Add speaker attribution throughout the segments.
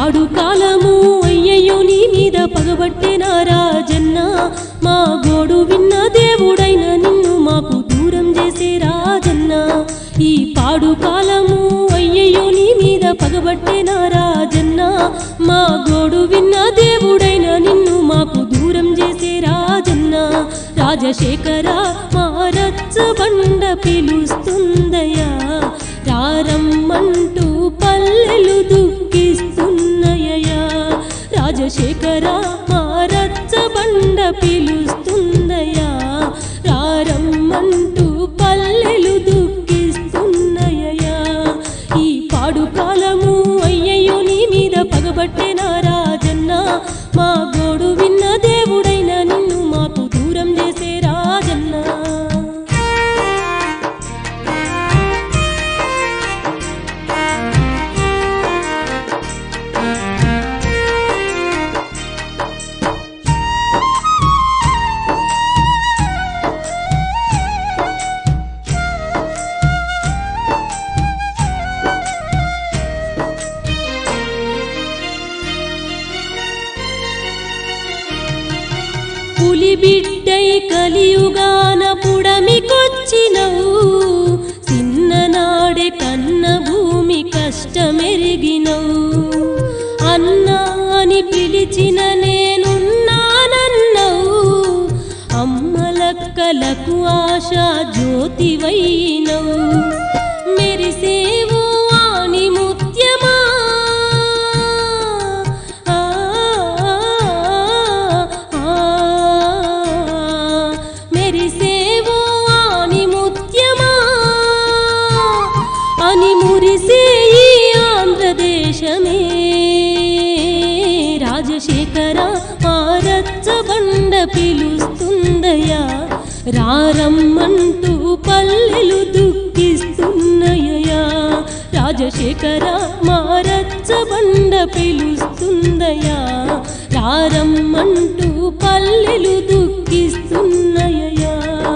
Speaker 1: పాడు కాలము అయ్యయ్యో నీ మీద పగబట్టెనా రాజన్న, మా గోడు విన్న దేవుడైన నిన్ను మాకు దూరం చేసే రాజన్న. ఈ పాడు కాలము అయ్యయ్యో నీ మీద పగబట్టెనా రాజన్న, మా గోడు విన్న దేవుడైన నిన్ను మాకు దూరం చేసే రాజన్న. రాజశేఖర మా రచ్చబండ పిలుస్తుందయ్యా, రారమ్మంటూ పల్లెలు దుఃఖిస్తున్నయ్యా. రాజశేఖర మా రచ్చబండ పిలుస్తుందయ్యా, రారమ్మంటూ పల్లెలు దుఃఖిస్తున్నయ్యా. ఈ పాడు కాలము అయ్యయ్యో నీ మీద పగబట్టెనా రాజన్న, మా గోడు విన్న దేవుడైన నిన్ను మాకు దూరం చేసే రాజన్న. పులి బిడ్డై కలియుగాన పుడమికొచ్చినవు, చిన్ననాడే కన్న భూమి కష్టమెరిగినవు. అన్నా అని పిలిచిన నేనున్నానన్నవు, అమ్మలక్కలకు ఆశా జ్యోతివైనవు. మెరిసేవు ఆని ముత్యమా, మెరిసేవు ఆని ముత్యమా అని మురిసే ఈ ఆంధ్రదేశమే. రాజశేఖర మా రచ్చబండ పిలుస్తుందయ్యా, రారమ్మంటూ పల్లెలు దుఃఖిస్తున్నయ్యా. రాజశేఖర మా రచ్చబండ పిలుస్తుందయ్యా, రారమ్మంటూ పల్లెలు దుఃఖిస్తున్నయ్యా.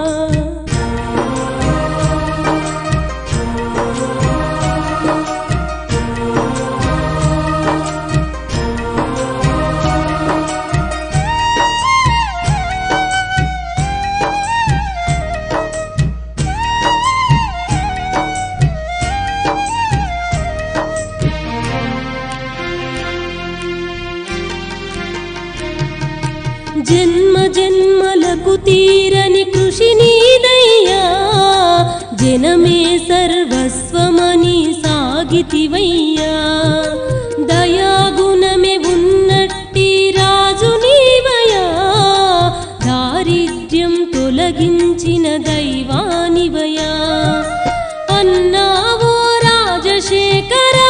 Speaker 1: జన్మ జన్మలకు తీరని కృషి నీదయ్యా, జనమే సర్వస్వమని సాగితివయ్యా. దయాగుణమే ఉన్నట్టి రాజు నీవయ్యా, దారిద్ర్యం తొలగించిన దైవానివయ్యా. అన్నావో రాజశేఖరా,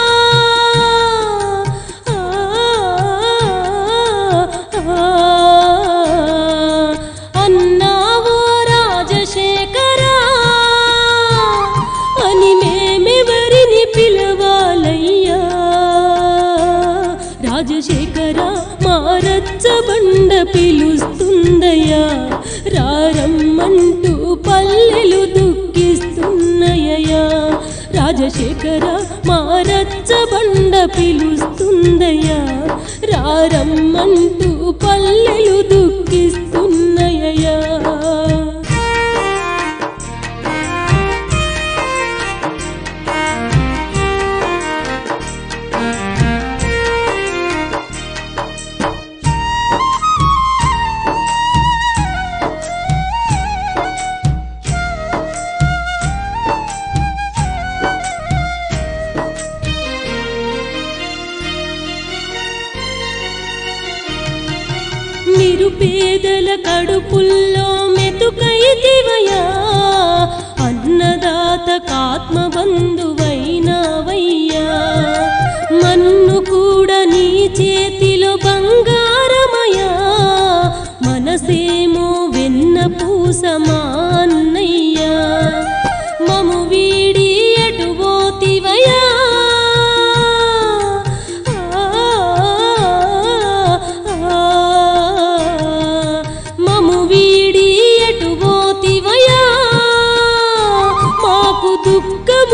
Speaker 1: అన్నావో రాజశేఖరా అని మేమెవరిని పిలవాలయ్యా. రాజశేఖర మా రచ్చబండ పిలుస్తుందయ్యా, రారమ్మంటూ పల్లెలు దుఃఖిస్తున్నయ్యా. రాజశేఖర మా రచ్చబండ పిలుస్తుందయ్యా, రారమ్మంటూ పల్లెలు దుఃఖిస్తున్నయ్యా. నిరుపేదల కడుపుల్లో మెతుకైతివయ్యా, అన్నదాతకాత్మ బంధువైనవయ్యా. మన్ను కూడా నీ చేతిలో బంగారమయ్యా, మనసేమో వెన్న పూసమా అన్నయ్యా. మము వీడి ఎటుపోతివయ్యా, మము వీడి ఎటుపోతివయ్యా. మాకు దుఃఖం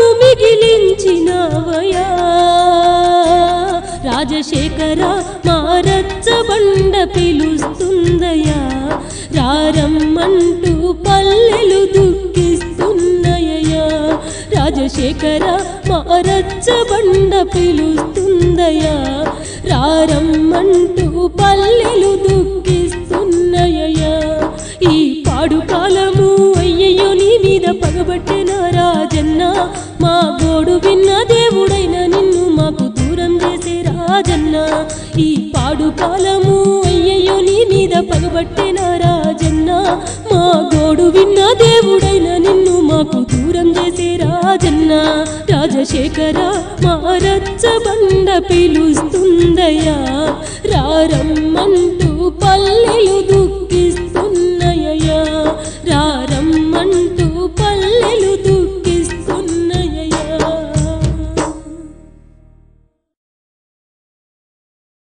Speaker 1: రాజశేఖర మా రచ్చబండ పిలుస్తుందయ్యా రారమ్మంటూ పల్లెలు దుఃఖిస్తున్నాయ్యా రాజశేఖర మా రచ్చబండ పిలుస్తుందయ్యా రారమ్మంటూ పల్లెలు దుఃఖిస్తున్నాయ్యా ఈ పాడు కాలము అయ్యయ్యో నీ మీద పగబట్టెన రాజన్న మా గోడు విన్న దేవుడైన నిన్ను మాకు దూరం చేసే రాజన్న ఈ పాడు కాలము అయ్యయ్యో నీ మీద పగబట్టెన రాజన్న మా గోడు విన్న దేవుడైన నిన్ను మాకు దూరం చేసే రాజన్న రాజశేఖర మా రచ్చబండ పిలుస్తుందయ్యా రారమ్మంటూ పల్లెలు